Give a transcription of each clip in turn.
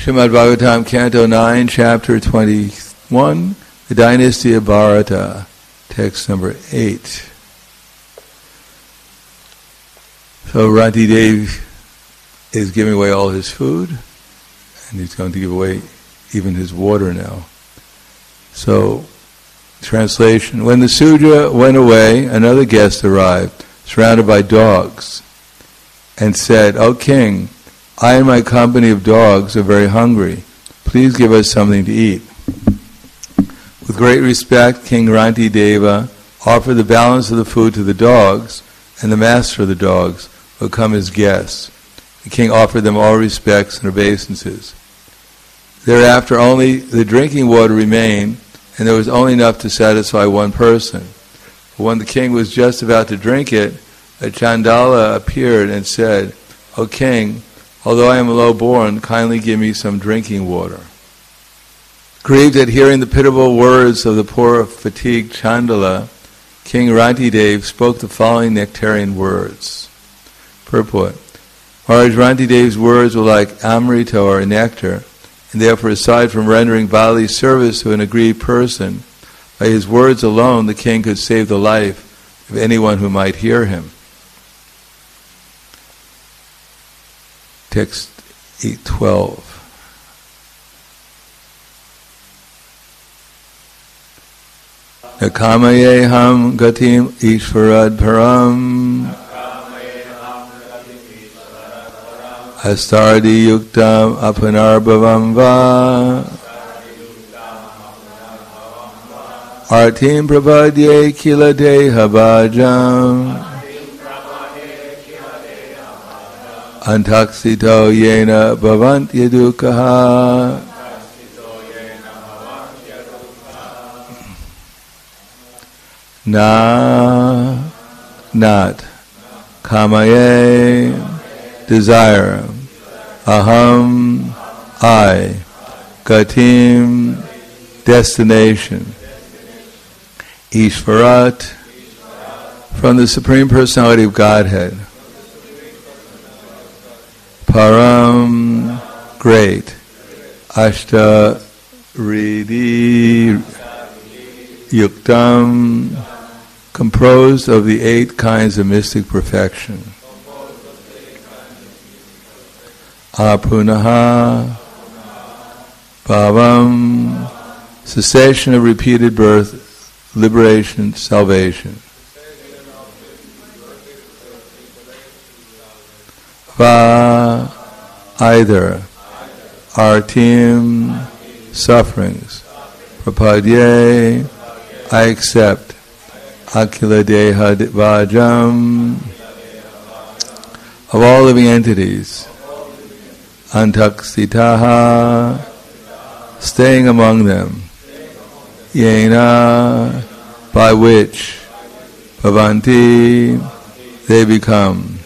Srimad Bhagavatam, Canto 9, Chapter 21, The Dynasty of Bharata, text number 8. So Ranti Dev is giving away all his food, and he's going to give away even his water now. So, translation, when the Sudra went away, another guest arrived, surrounded by dogs, and said, "O king, I and my company of dogs are very hungry. Please give us something to eat." With great respect, King Ranti Deva offered the balance of the food to the dogs, and the master of the dogs would come as guests. The king offered them all respects and obeisances. Thereafter only the drinking water remained, and there was only enough to satisfy one person. But when the king was just about to drink it, a Chandala appeared and said, "O king, although I am low-born, kindly give me some drinking water." Grieved at hearing the pitiable words of the poor fatigued Chandala, King Ranti Dev spoke the following nectarian words. Purport. Maharaj, Ranti Dev's words were like amrita or nectar, and therefore aside from rendering bodily service to an aggrieved person, by his words alone the king could save the life of anyone who might hear him. Text 8:12. Nakamayeham gatim ishvarad param astardi yuktam apanarbhavam va artim prapadye kila deha bhajam antaksito yena bhavant yadukaha. Na, not, kamaye, desire, aham, I, gatim, destination, Ishvarat, from the Supreme Personality of Godhead, Param, great, Ashta, Ridi, Yuktam, composed of the 8 kinds of mystic perfection. Apunaha, Bhavam, cessation of repeated birth, liberation, salvation. Va, either. Artim, sufferings. Prapadye, I accept. Akila Deha Vajam, of all living entities. Antaksitaha, staying among them. Yena, by which. Bhavanti, they become.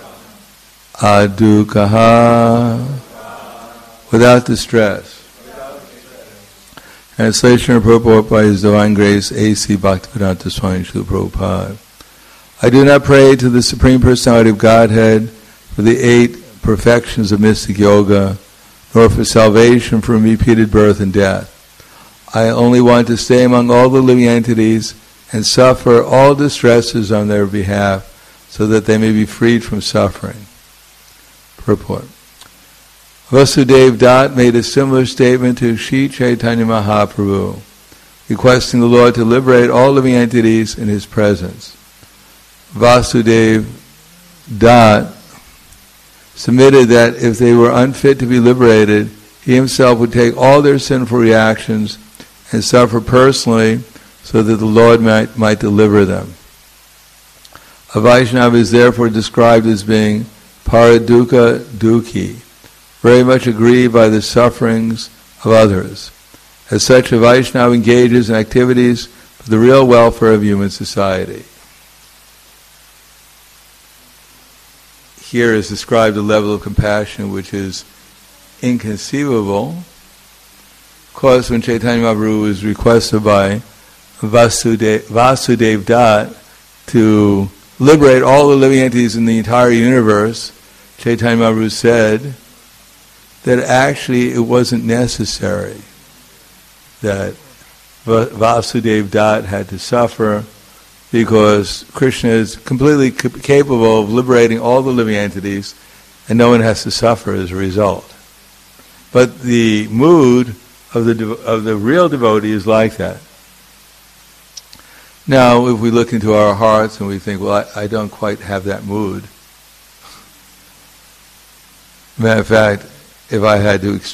Adukaha, without distress. Translation and purport by His Divine Grace A.C. Bhaktivedanta Swami Srila Prabhupada. I do not pray to the Supreme Personality of Godhead for the 8 perfections of mystic yoga, nor for salvation from repeated birth and death. I only want to stay among all the living entities and suffer all distresses on their behalf, so that they may be freed from suffering. Purport. Vasudev Dutt made a similar statement to Sri Chaitanya Mahaprabhu, requesting the Lord to liberate all living entities in His presence. Vasudev Dutt submitted that if they were unfit to be liberated, he himself would take all their sinful reactions and suffer personally so that the Lord might deliver them. A Vaishnava is therefore described as being paradukkha dukhi, very much aggrieved by the sufferings of others. As such, a Vaishnava engages in activities for the real welfare of human society. Here is described a level of compassion which is inconceivable. Of course, when Chaitanya Mahaprabhu was requested by Vasudev Dutt to liberate all the living entities in the entire universe, Chaitanya Mahaprabhu said, that actually it wasn't necessary that Vasudeva Dutt had to suffer, because Krishna is completely capable of liberating all the living entities, and no one has to suffer as a result. But the mood of the real devotee is like that. Now, if we look into our hearts and we think, well, I don't quite have that mood. Matter of fact, if I had to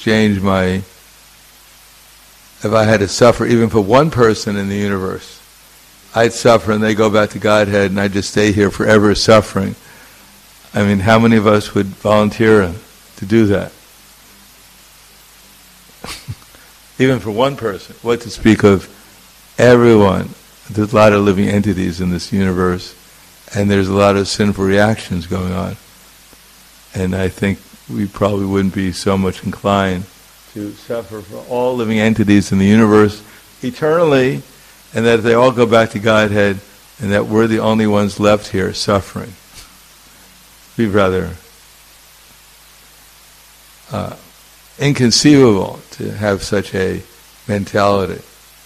suffer even for one person in the universe, I'd suffer and they go back to Godhead and I'd just stay here forever suffering. I mean, how many of us would volunteer to do that? Even for one person. What to speak of everyone. There's a lot of living entities in this universe, and there's a lot of sinful reactions going on. And I think we probably wouldn't be so much inclined to suffer for all living entities in the universe eternally, and that they all go back to Godhead, and that we're the only ones left here suffering. We'd rather inconceivable to have such a mentality.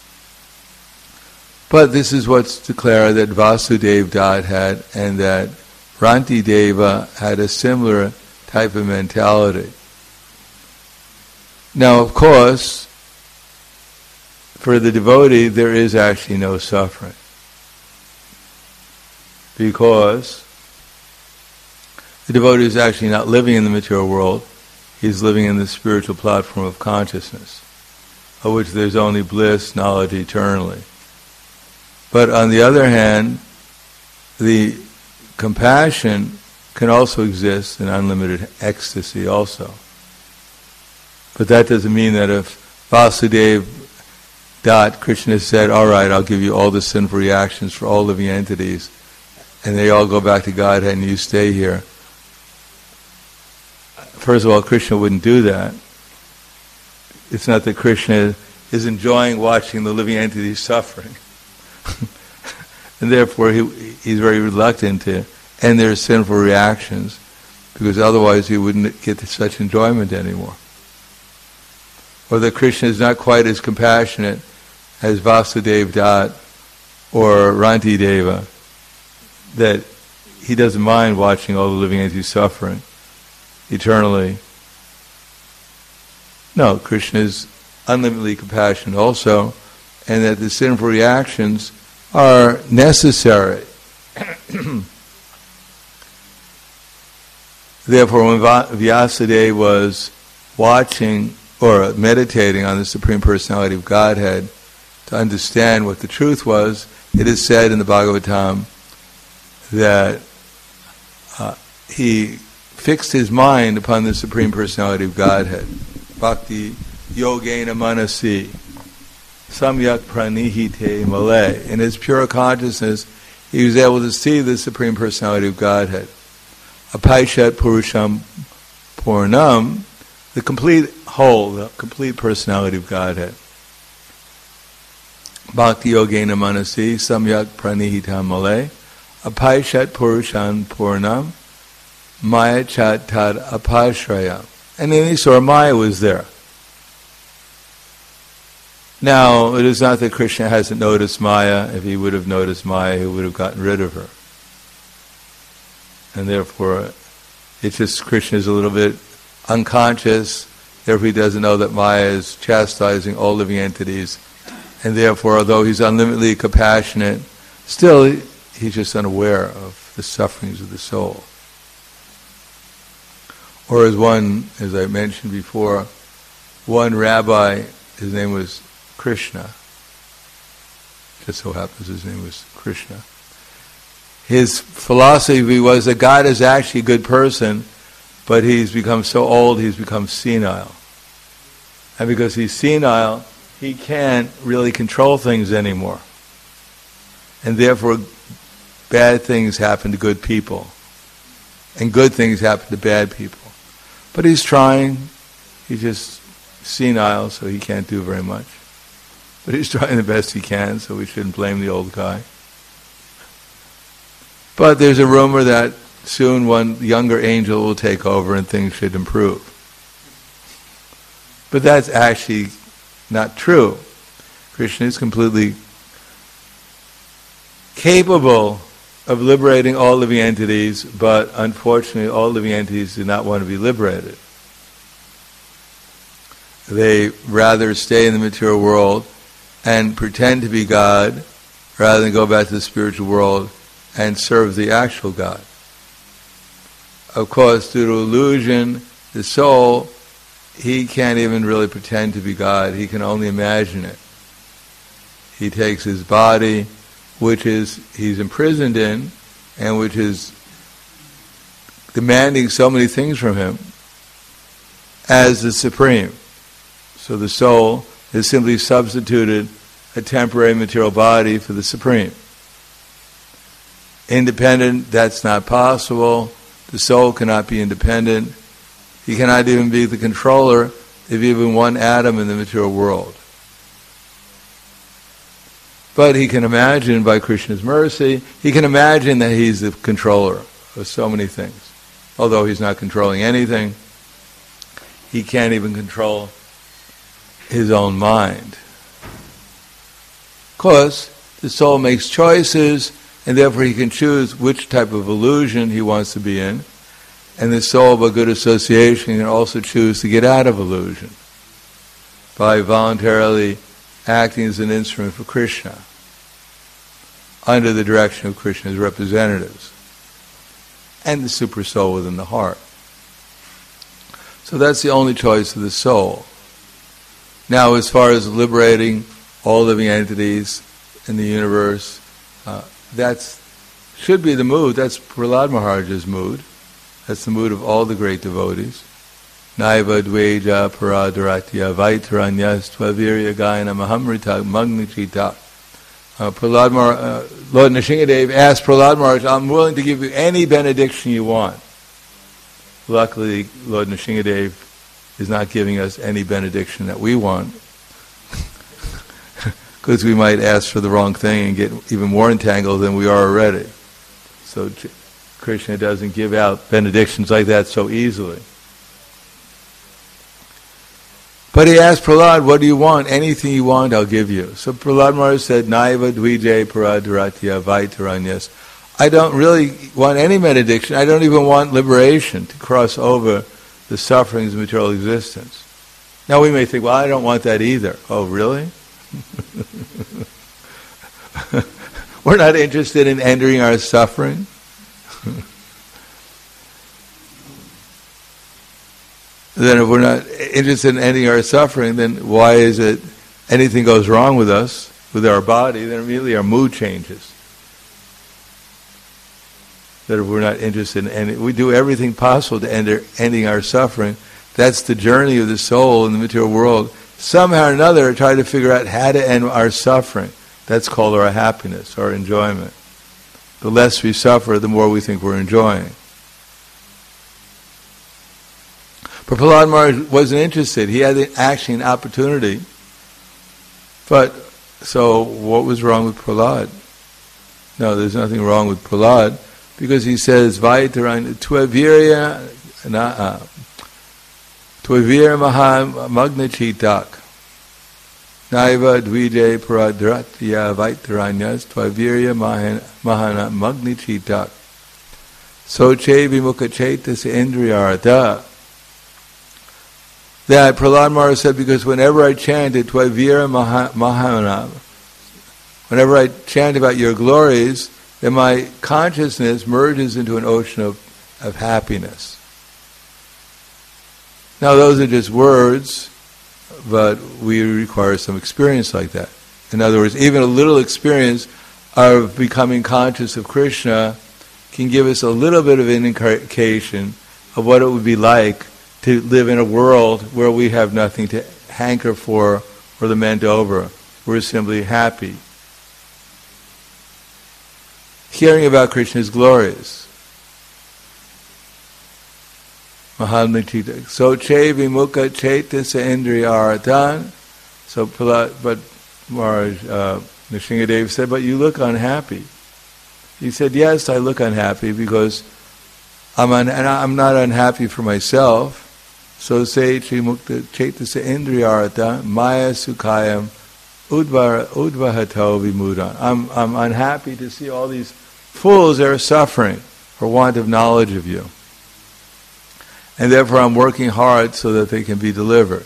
But this is what's declared that Vasudeva Dutt had, and that Ranti Deva had a similar type of mentality. Now, of course, for the devotee, there is actually no suffering, because the devotee is actually not living in the material world. He's living in the spiritual platform of consciousness, of which there's only bliss, knowledge eternally. But on the other hand, the compassion can also exist in unlimited ecstasy also. But that doesn't mean that if Vasudeva Dutt, Krishna said, all right, I'll give you all the sinful reactions for all living entities, and they all go back to Godhead and you stay here. First of all, Krishna wouldn't do that. It's not that Krishna is enjoying watching the living entities suffering. And therefore he's very reluctant to end their sinful reactions, because otherwise he wouldn't get such enjoyment anymore. Or that Krishna is not quite as compassionate as Vasudeva Dutt or Ranti Deva, that he doesn't mind watching all the living entities suffering eternally. No, Krishna is unlimitedly compassionate also, and that the sinful reactions are necessary. Therefore, when Vyasadeva was watching or meditating on the Supreme Personality of Godhead to understand what the truth was, it is said in the Bhagavatam that he fixed his mind upon the Supreme Personality of Godhead. Bhakti yogena manasi samyak pranihite male. In his pure consciousness, he was able to see the Supreme Personality of Godhead. Apaishat purusham purnam, the complete whole, the complete personality of Godhead. Bhakti yogena manasi samyak pranihita male. Apaishat purusham purnam maya chat tad apashraya. And then he saw Maya was there. Now, it is not that Krishna hasn't noticed Maya. If he would have noticed Maya, he would have gotten rid of her. And therefore, it's just Krishna is a little bit unconscious. Therefore, he doesn't know that Maya is chastising all living entities. And therefore, although he's unlimitedly compassionate, still he's just unaware of the sufferings of the soul. Or as I mentioned before, one rabbi, his name was Krishna. Just so happens his name was Krishna. His philosophy was that God is actually a good person, but he's become so old, he's become senile. And because he's senile, he can't really control things anymore. And therefore, bad things happen to good people. And good things happen to bad people. But he's trying. He's just senile, so he can't do very much. But he's trying the best he can, so we shouldn't blame the old guy. But there's a rumor that soon one younger angel will take over and things should improve. But that's actually not true. Krishna is completely capable of liberating all living entities, but unfortunately all living entities do not want to be liberated. They rather stay in the material world and pretend to be God rather than go back to the spiritual world and serve the actual God. Of course, due to illusion, the soul, he can't even really pretend to be God. He can only imagine it. He takes his body, which he's imprisoned in, and which is demanding so many things from him, as the supreme. So the soul has simply substituted a temporary material body for the supreme. Independent, that's not possible. The soul cannot be independent. He cannot even be the controller of even one atom in the material world. But he can imagine, by Krishna's mercy, he can imagine that he's the controller of so many things. Although he's not controlling anything, he can't even control his own mind. Of course, the soul makes choices, and therefore he can choose which type of illusion he wants to be in. And the soul, by good association, can also choose to get out of illusion by voluntarily acting as an instrument for Krishna under the direction of Krishna's representatives and the super soul within the heart. So that's the only choice of the soul. Now, as far as liberating all living entities in the universe, that should be the mood. That's Prahlad Maharaja's mood. That's the mood of all the great devotees. Naiva dveja paradaratya vaitaranyas tvavirya gayana mahamrita magnichita. Lord Nrsingadev asked Prahlad Maharaj, I'm willing to give you any benediction you want. Luckily, Lord Nrsingadev is not giving us any benediction that we want, because we might ask for the wrong thing and get even more entangled than we are already. So Krishna doesn't give out benedictions like that so easily. But he asked Prahlad, what do you want? Anything you want, I'll give you. So Prahlad Maharaj said, Naiva dvije paradaratya vaitaranyas. I don't really want any benediction. I don't even want liberation, to cross over the sufferings of material existence. Now we may think, well, I don't want that either. Oh, really? We're not interested in ending our suffering? Then if we're not interested in ending our suffering, then why is it anything goes wrong with us, with our body, then immediately our mood changes? That if we're not interested in ending, we do everything possible to ending our suffering. That's the journey of the soul in the material world. Somehow or another try to figure out how to end our suffering. That's called our happiness, our enjoyment. The less we suffer, the more we think we're enjoying. But Prahlad Maharaj wasn't interested. He had actually an opportunity. But, so what was wrong with Prahlad? No, there's nothing wrong with Prahlad, because he says, Vaitaran Tvavirya Maha Magnachitak Naiva Dvije Paradratya Vaitaranyas Tvavirya Mahana Magnachitak Soche Vimukhachetas Indriyartha. That Prahlad Maharaj said, because whenever I chanted Tvavira Mahana, whenever I chant about your glories, then my consciousness merges into an ocean of happiness. Now those are just words, but we require some experience like that. In other words, even a little experience of becoming conscious of Krishna can give us a little bit of an indication of what it would be like to live in a world where we have nothing to hanker for or lament over. We're simply happy. Hearing about Krishna's glories. Mahamnachita. So che vimukha chaitasa indriyaratan. So but Maharaj Nrsingadev said, but you look unhappy. He said, yes, I look unhappy because I'm not unhappy for myself. So say Mukta Chaitasa Indriyarata Maya Sukhayam Udvahato Vimudan. I'm unhappy to see all these fools that are suffering for want of knowledge of you. And therefore I'm working hard so that they can be delivered.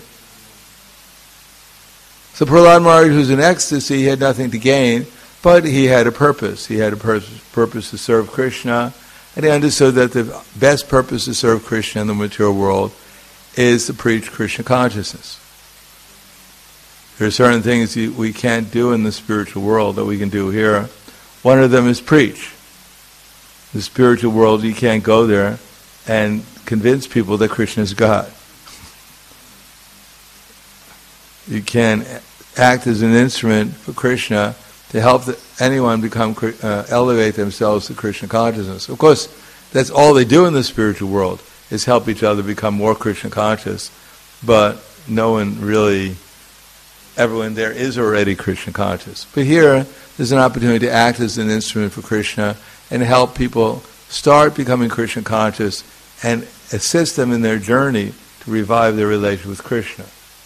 So Prahlad Maharaj, who's in ecstasy, he had nothing to gain, but he had a purpose. He had a purpose to serve Krishna, and he understood that the best purpose to serve Krishna in the material world is to preach Krishna consciousness. There are certain things we can't do in the spiritual world that we can do here. One of them is preach. The spiritual world, you can't go there and convince people that Krishna is God. You can act as an instrument for Krishna to help anyone elevate themselves to Krishna consciousness. Of course, that's all they do in the spiritual world, is help each other become more Krishna conscious. But everyone there is already Krishna conscious. But here, there's an opportunity to act as an instrument for Krishna and help people start becoming Krishna conscious and assist them in their journey to revive their relation with Krishna.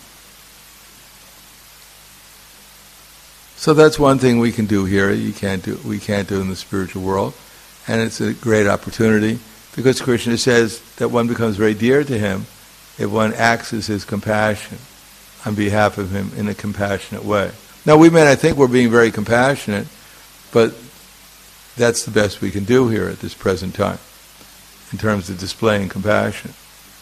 So that's one thing we can do here. We can't do in the spiritual world, and it's a great opportunity because Krishna says that one becomes very dear to him if one acts as his compassion on behalf of him in a compassionate way. Now we may not think we're being very compassionate, but that's the best we can do here at this present time in terms of displaying compassion.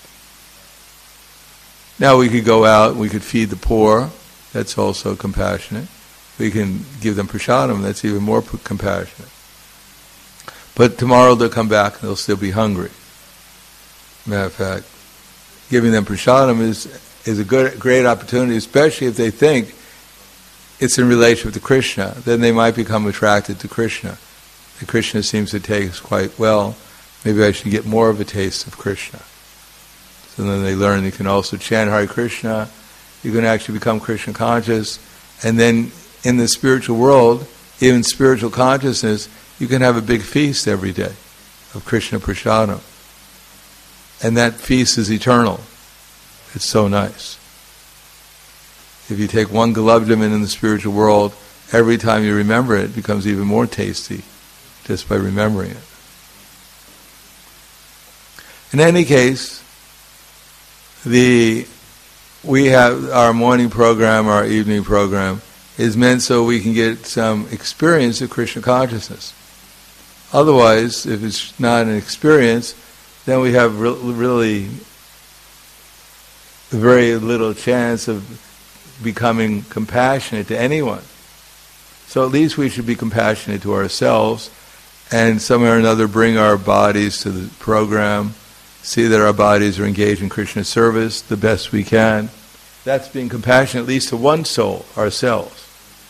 Now we could go out, we could feed the poor, that's also compassionate. We can give them prasadam, that's even more compassionate. But tomorrow they'll come back and they'll still be hungry. Matter of fact, giving them prasadam is a great opportunity, especially if they think it's in relation to Krishna. Then they might become attracted to Krishna. The Krishna seems to taste quite well. Maybe I should get more of a taste of Krishna. So then they learn you can also chant Hare Krishna. You can actually become Krishna conscious. And then in the spiritual world, even spiritual consciousness, you can have a big feast every day of Krishna prasadam. And that feast is eternal. It's so nice. If you take one Golabjamun in the spiritual world, every time you remember it, it becomes even more tasty just by remembering it. In any case, we have our morning program, our evening program, is meant so we can get some experience of Krishna consciousness. Otherwise, if it's not an experience, then we have really very little chance of becoming compassionate to anyone. So at least we should be compassionate to ourselves and somehow or another bring our bodies to the program, see that our bodies are engaged in Krishna service the best we can. That's being compassionate at least to one soul, ourselves.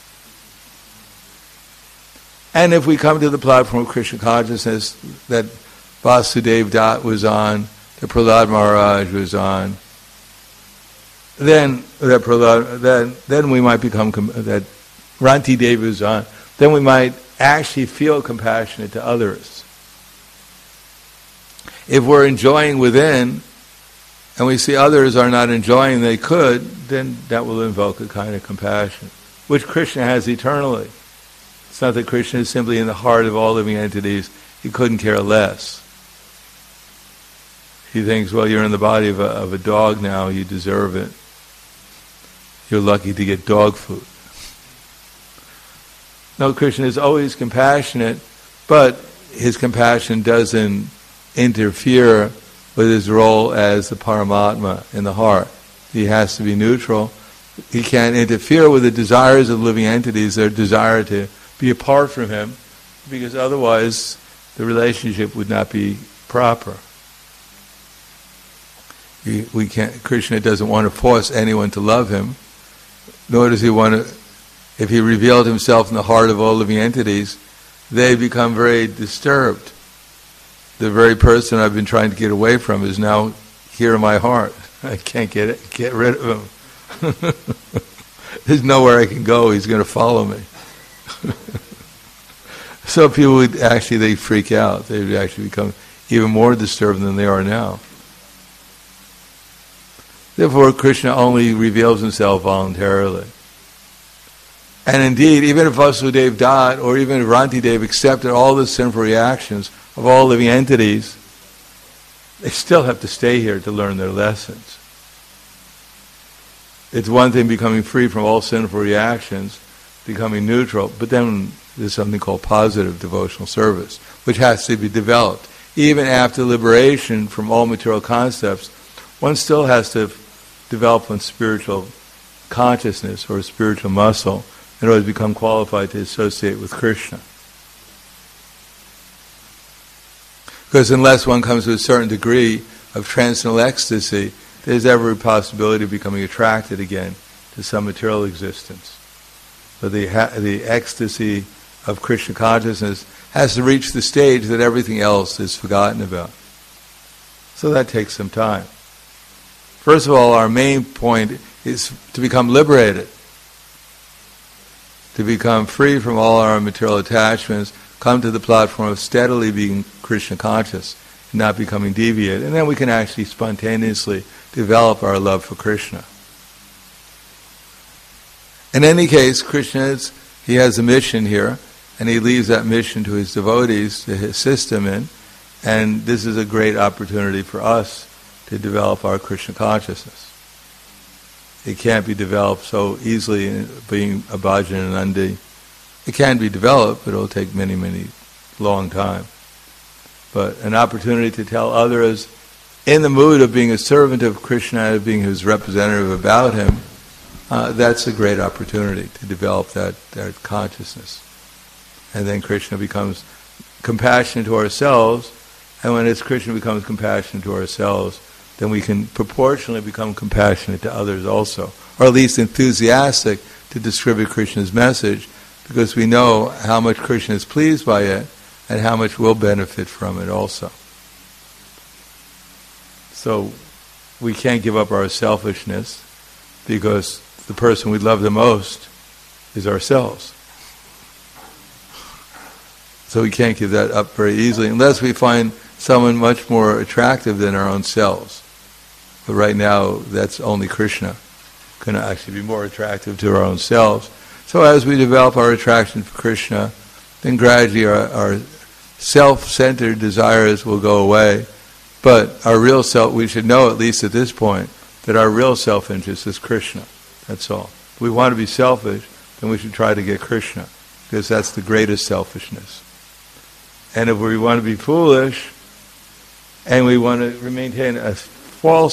And if we come to the platform of Krishna consciousness that Vasudev Dutt was on, that Prahlad Maharaj was on, then we might become that Ranti Devi was on. Then we might actually feel compassionate to others. If we're enjoying within, and we see others are not enjoying they could, then that will invoke a kind of compassion, which Krishna has eternally. It's not that Krishna is simply in the heart of all living entities. He couldn't care less. He thinks, well, you're in the body of a dog now, you deserve it. You're lucky to get dog food. No, Krishna is always compassionate, but his compassion doesn't interfere with his role as the Paramatma in the heart. He has to be neutral. He can't interfere with the desires of living entities, their desire to be apart from him, because otherwise the relationship would not be proper. Krishna doesn't want to force anyone to love him, nor does he want to. If he revealed himself in the heart of all living entities, they become very disturbed. The very person I've been trying to get away from is now here in my heart. I can't get rid of him. There's nowhere I can go. He's going to follow me. So people would they freak out. They would actually become even more disturbed than they are now. Therefore, Krishna only reveals himself voluntarily. And indeed, even if Vasudeva Dutt or even if Rantidev accepted all the sinful reactions of all living entities, they still have to stay here to learn their lessons. It's one thing becoming free from all sinful reactions, becoming neutral, but then there's something called positive devotional service, which has to be developed. Even after liberation from all material concepts, one still has to develop one's spiritual consciousness or spiritual muscle in order to become qualified to associate with Krishna. Because unless one comes to a certain degree of transcendental ecstasy, there's every possibility of becoming attracted again to some material existence. But the ecstasy of Krishna consciousness has to reach the stage that everything else is forgotten about. So that takes some time. First of all, our main point is to become liberated, to become free from all our material attachments, come to the platform of steadily being Krishna conscious, and not becoming deviated. And then we can actually spontaneously develop our love for Krishna. In any case, Krishna he has a mission here, and he leaves that mission to his devotees to assist him in, and this is a great opportunity for us to develop our Krishna consciousness. It can't be developed so easily in being a bhajan and Nandi. It can be developed, but it'll take many, long time. But an opportunity to tell others in the mood of being a servant of Krishna, of being his representative about him, that's a great opportunity to develop that consciousness. And then Krishna becomes compassionate to ourselves, and when Krishna becomes compassionate to ourselves, then we can proportionally become compassionate to others also, or at least enthusiastic to distribute Krishna's message, because we know how much Krishna is pleased by it and how much we'll benefit from it also. So we can't give up our selfishness, because the person we love the most is ourselves. So we can't give that up very easily unless we find someone much more attractive than our own selves. But right now, that's only Krishna can actually be more attractive to our own selves. So as we develop our attraction for Krishna, then gradually our self-centered desires will go away. But our real self, we should know, at least at this point, that our real self-interest is Krishna. That's all. If we want to be selfish, then we should try to get Krishna, because that's the greatest selfishness. And if we want to be foolish, and we want to maintain a false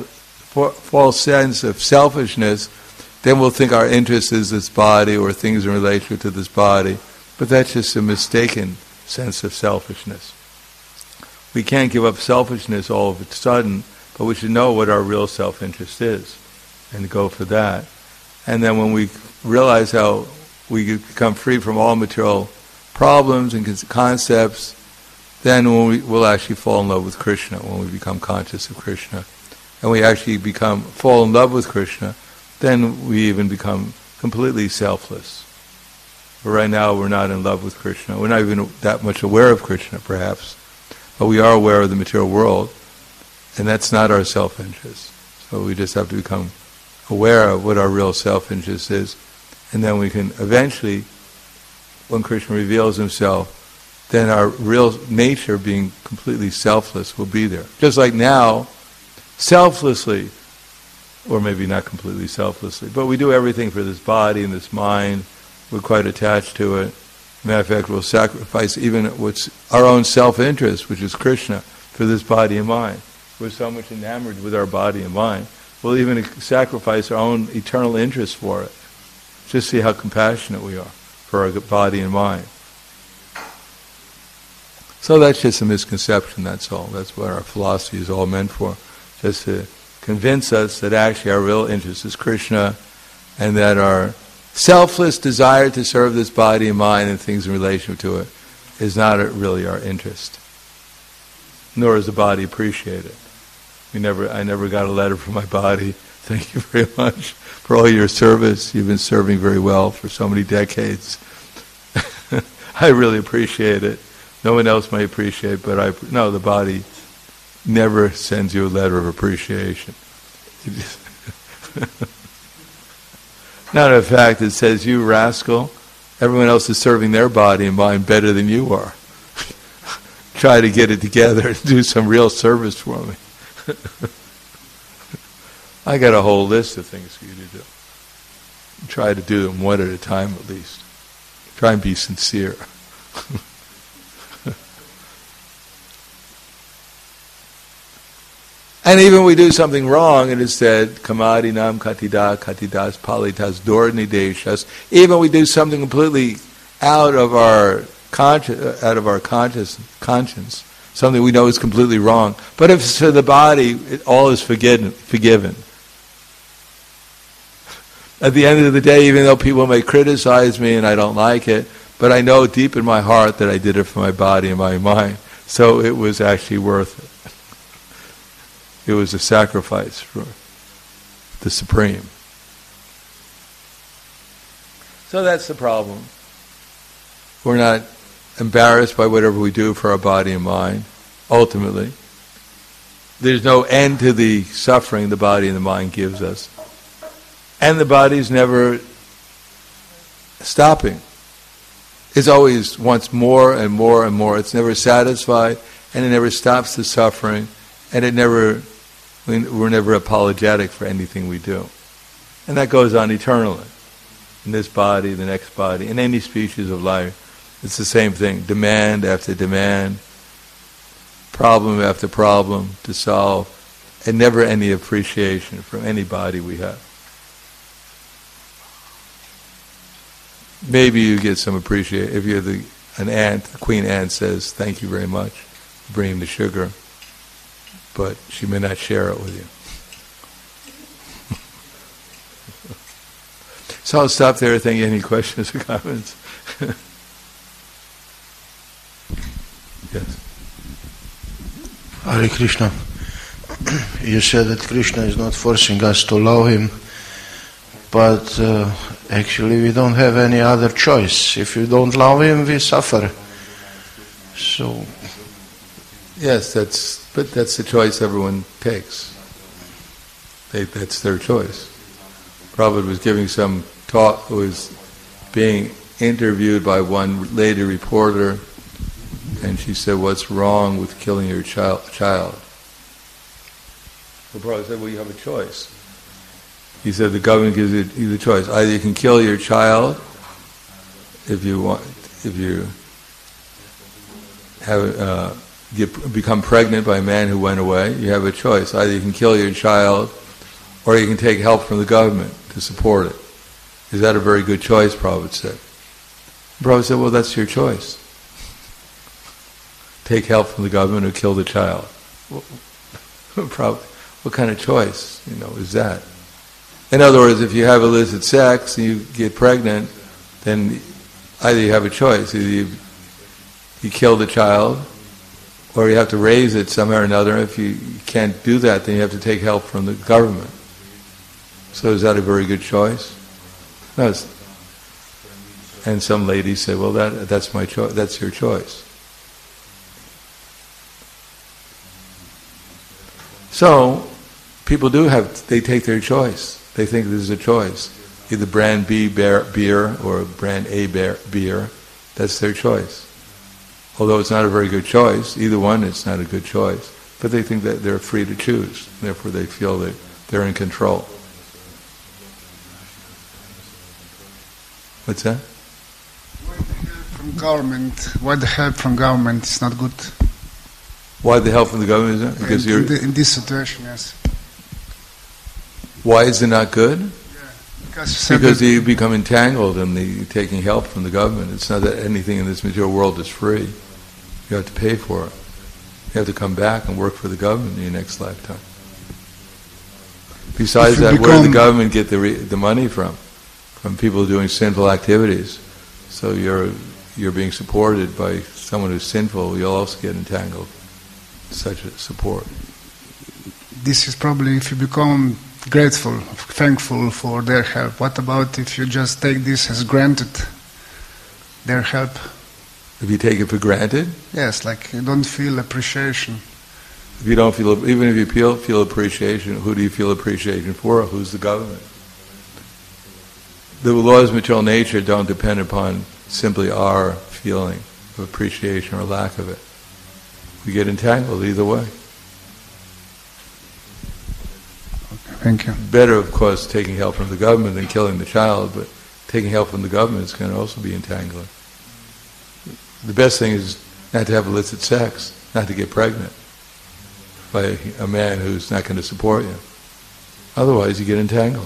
sense of selfishness, then we'll think our interest is this body or things in relation to this body. But that's just a mistaken sense of selfishness. We can't give up selfishness all of a sudden, but we should know what our real self-interest is and go for that. And then when we realize how we become free from all material problems and concepts, then we'll actually fall in love with Krishna when we become conscious of Krishna. And we actually fall in love with Krishna, then we even become completely selfless. But right now we're not in love with Krishna. We're not even that much aware of Krishna, perhaps. But we are aware of the material world, and that's not our self-interest. So we just have to become aware of what our real self-interest is, and then we can eventually, when Krishna reveals himself, then our real nature, being completely selfless, will be there. Just like now, selflessly, or maybe not completely selflessly, but we do everything for this body and this mind. We're quite attached to it. Matter of fact, we'll sacrifice even what's our own self-interest, which is Krishna, for this body and mind. We're so much enamored with our body and mind, we'll even sacrifice our own eternal interest for it. Just see how compassionate we are for our body and mind. So that's just a misconception, that's all. That's what our philosophy is all meant for. Just to convince us that actually our real interest is Krishna, and that our selfless desire to serve this body and mind and things in relation to it is not really our interest. Nor is the body appreciated. I never got a letter from my body. Thank you very much for all your service. You've been serving very well for so many decades. I really appreciate it. No one else may appreciate, but the body never sends you a letter of appreciation. Not a fact, it says, you rascal, everyone else is serving their body and mind better than you are. Try to get it together and do some real service for me. I got a whole list of things for you to do. Try to do them one at a time at least. Try and be sincere. And even when we do something wrong, it is said, Kamadinam katidas palitas dornideshas. Even we do something completely out of our conscience, something we know is completely wrong. But if it's to the body, all is forgiven. At the end of the day, even though people may criticize me and I don't like it, but I know deep in my heart that I did it for my body and my mind. So it was actually worth it. It was a sacrifice for the Supreme. So that's the problem. We're not embarrassed by whatever we do for our body and mind, ultimately. There's no end to the suffering the body and the mind gives us. And the body's never stopping. It always wants more and more and more. It's never satisfied, and it never stops the suffering, and we're never apologetic for anything we do. And that goes on eternally. In this body, the next body, in any species of life, it's the same thing. Demand after demand, problem after problem to solve, and never any appreciation from any body we have. Maybe you get some appreciation. If you're an ant, the queen ant says, thank you very much for bringing the sugar, but she may not share it with you. So I'll stop there. Thank you. Any questions or comments? Yes. Hare Krishna. You said that Krishna is not forcing us to love him, but actually we don't have any other choice. If you don't love him, we suffer. So yes, but that's the choice everyone takes. That's their choice. Prabhupada was giving some talk, was being interviewed by one lady reporter, and she said, what's wrong with killing your child? The Prabhupada said, well, you have a choice. He said, the government gives you the choice. Either you can kill your child if you have become pregnant by a man who went away. You have a choice. Either you can kill your child, or you can take help from the government to support it. Is that a very good choice? Prabhupada said. Prabhupada said, well, that's your choice. Take help from the government or kill the child. What kind of choice, is that? In other words, if you have illicit sex and you get pregnant, then either you have a choice. Either you kill the child, or you have to raise it somehow or another. If you can't do that, then you have to take help from the government. So is that a very good choice? No. And some ladies say, well, that's my choice. That's your choice. So, people they take their choice. They think this is a choice. Either brand B beer or brand A beer. That's their choice. Although it's not a very good choice, either one, it's not a good choice. But they think that they're free to choose. Therefore they feel that they're in control. What's that? Why the help from government is not good? Why the help from the government isn't? Because in this situation, yes. Why is it not good? Yeah, because you become entangled in taking help from the government. It's not that anything in this material world is free. You have to pay for it. You have to come back and work for the government in your next lifetime. Besides that, where does the government get the money from? From people doing sinful activities. So you're being supported by someone who's sinful. You'll also get entangled in such a support. This is probably if you become grateful, thankful for their help. What about if you just take this as granted, their help? If you take it for granted? Yes, like you don't feel appreciation. If you don't feel, even if you feel appreciation, who do you feel appreciation for? Who's the government? The laws of material nature don't depend upon simply our feeling of appreciation or lack of it. We get entangled either way. Thank you. Better, of course, taking help from the government than killing the child, but taking help from the government is going to also be entangling. The best thing is not to have illicit sex, not to get pregnant by a man who's not going to support you. Otherwise, you get entangled.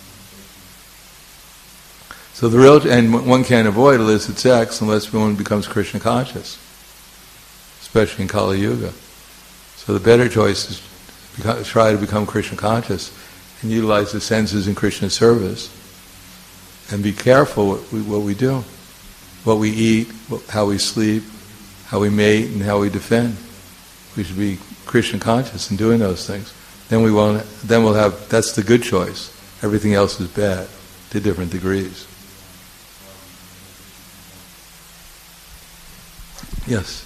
So and one can't avoid illicit sex unless one becomes Krishna conscious, especially in Kali Yuga. So the better choice is try to become Krishna conscious and utilize the senses in Krishna's service, and be careful what we do, what we eat, how we sleep, how we mate, and how we defend. We should be Krishna conscious in doing those things. Then we'll have, that's the good choice. Everything else is bad, to different degrees. Yes.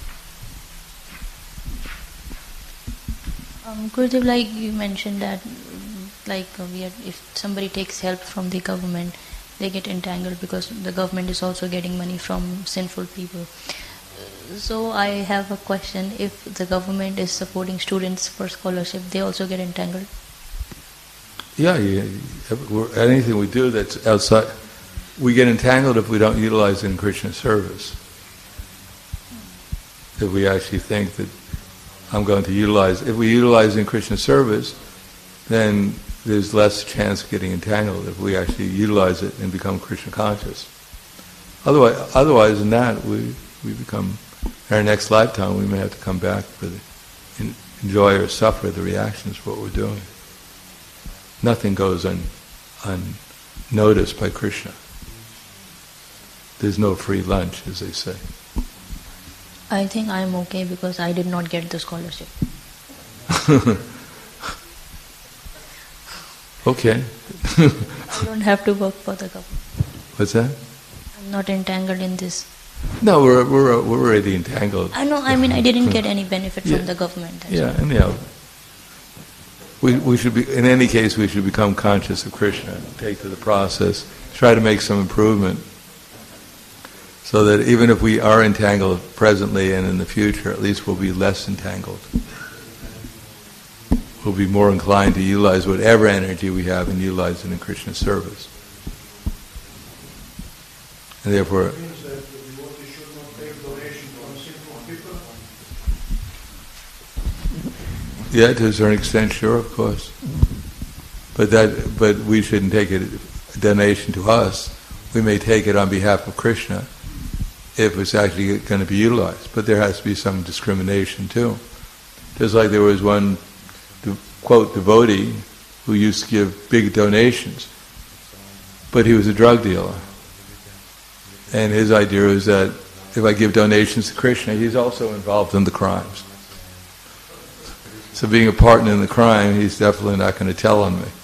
Gurudev, like you mentioned that, if somebody takes help from the government, they get entangled because the government is also getting money from sinful people. So I have a question: if the government is supporting students for scholarship, they also get entangled? Yeah, anything we do that's outside, we get entangled if we don't utilize it in Krishna's service. If we actually think that if we utilize it in Krishna's service, then there's less chance of getting entangled if we actually utilize it and become Krishna conscious. Otherwise than that, we become, in our next lifetime, we may have to come back and enjoy or suffer the reactions of what we're doing. Nothing goes unnoticed by Krishna. There's no free lunch, as they say. I think I'm okay because I did not get the scholarship. Okay. I don't have to work for the government. What's that? I'm not entangled in this. No, we're already entangled. I know. I mean, I didn't get any benefit from the government. We should be. In any case, we should become conscious of Krishna. Take to the process. Try to make some improvement, so that even if we are entangled presently and in the future, at least we'll be less entangled. We'll be more inclined to utilize whatever energy we have and utilize it in Krishna's service. And therefore, means that the devotee should not take donation from sinful people? yeah, to a certain extent, sure, of course. But we shouldn't take it a donation to us. We may take it on behalf of Krishna if it's actually going to be utilized. But there has to be some discrimination too. Just like there was one, quote, devotee who used to give big donations, but he was a drug dealer. And his idea was that if I give donations to Krishna, he's also involved in the crimes. So being a partner in the crime, he's definitely not going to tell on me.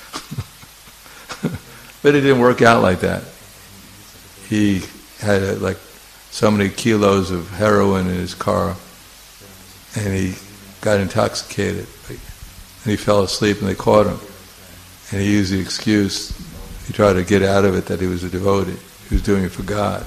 But it didn't work out like that. He had so many kilos of heroin in his car, and he got intoxicated. And he fell asleep and they caught him. And he used the excuse, he tried to get out of it, that he was a devotee. He was doing it for God.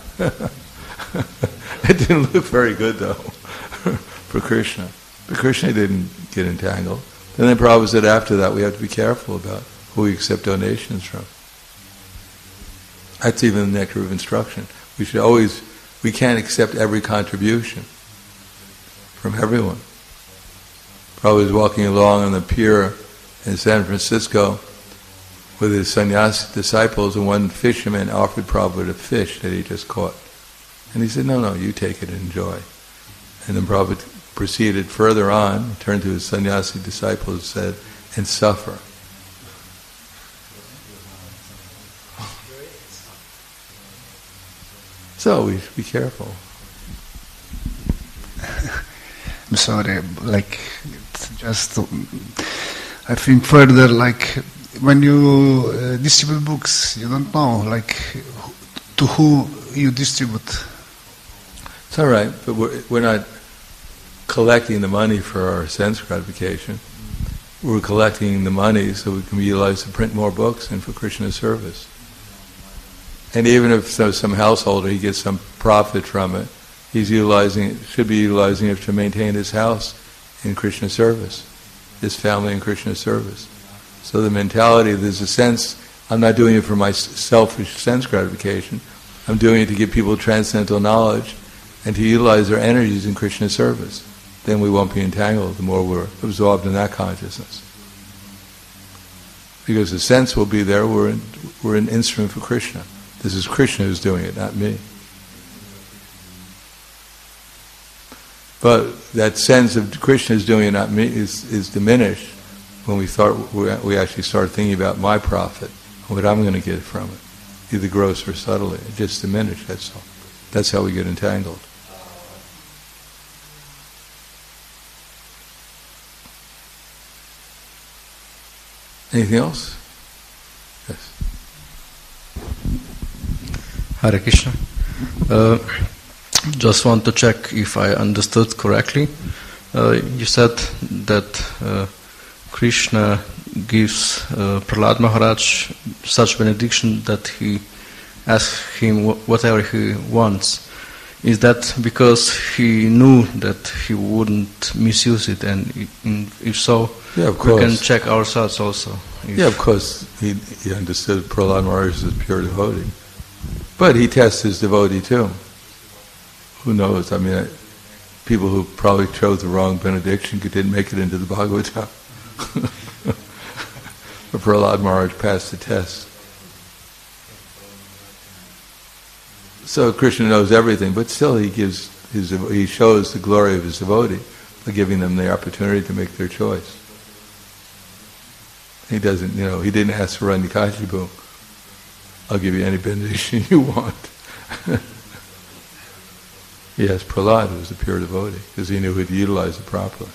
It didn't look very good though for Krishna. But Krishna didn't get entangled. And then Prabhupada said after that we have to be careful about who we accept donations from. That's even the nectar of instruction. We can't accept every contribution from everyone. Prabhupada was walking along on the pier in San Francisco with his sannyasi disciples, and one fisherman offered Prabhupada a fish that he just caught. And he said, no, you take it and enjoy. And then Prabhupada proceeded further on, turned to his sannyasi disciples and said, and suffer. So we should be careful. I'm sorry, it's just, I think further, when you distribute books, you don't know, to who you distribute. It's all right, but we're not. collecting the money for our sense gratification. We're collecting the money so we can be utilized to print more books and for Krishna's service. And even if some householder, he gets some profit from it, he's should be utilizing it to maintain his house in Krishna's service, his family in Krishna's service. So the mentality, there's a sense, I'm not doing it for my selfish sense gratification, I'm doing it to give people transcendental knowledge and to utilize their energies in Krishna's service. Then we won't be entangled the more we're absorbed in that consciousness. Because the sense will be there, we're an instrument for Krishna. This is Krishna who's doing it, not me. But that sense of Krishna is doing it, not me, is diminished when we actually start thinking about my profit, what I'm going to get from it, either gross or subtly. It just diminished, that's all. That's how we get entangled. Anything else? Yes. Hare Krishna. Just want to check if I understood correctly. You said that Krishna gives Prahlad Maharaj such benediction that he asks him whatever he wants. Is that because he knew that he wouldn't misuse it, and if so, yeah, of course. We can check ourselves also? Yeah, of course, he understood Prahlad Maharaj as pure devotee. But he tests his devotee too. Who knows? I mean, people who probably chose the wrong benediction didn't make it into the Bhagavatam. But Prahlad Maharaj passed the test. So Krishna knows everything, but still he shows the glory of his devotee by giving them the opportunity to make their choice. He doesn't, he didn't ask for Hiranyakashipu, I'll give you any benediction you want. He asked Prahlad, who was a pure devotee, because he knew he'd utilize it properly.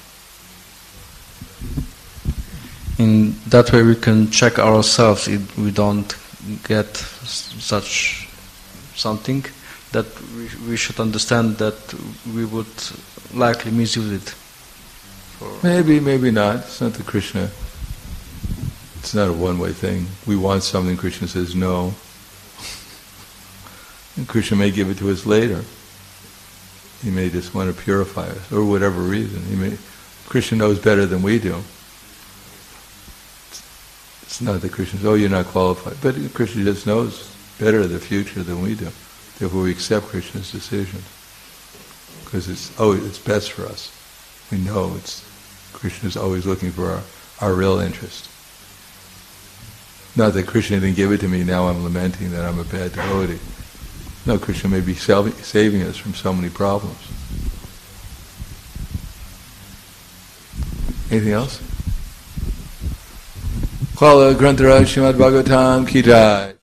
In that way we can check ourselves if we don't get such something, that we should understand that we would likely misuse it. Maybe, maybe not. It's not the Krishna. It's not a one-way thing. We want something, Krishna says no. And Krishna may give it to us later. He may just want to purify us, or whatever reason. Krishna knows better than we do. It's not that Krishna says, you're not qualified. But Krishna just knows better the future than we do. Therefore we accept Krishna's decision. Because it's best for us. We know Krishna's always looking for our real interest. Not that Krishna didn't give it to me, now I'm lamenting that I'm a bad devotee. No, Krishna may be saving us from so many problems. Anything else? Kala Grantaraj Srimad Bhagavatam Ki Jai.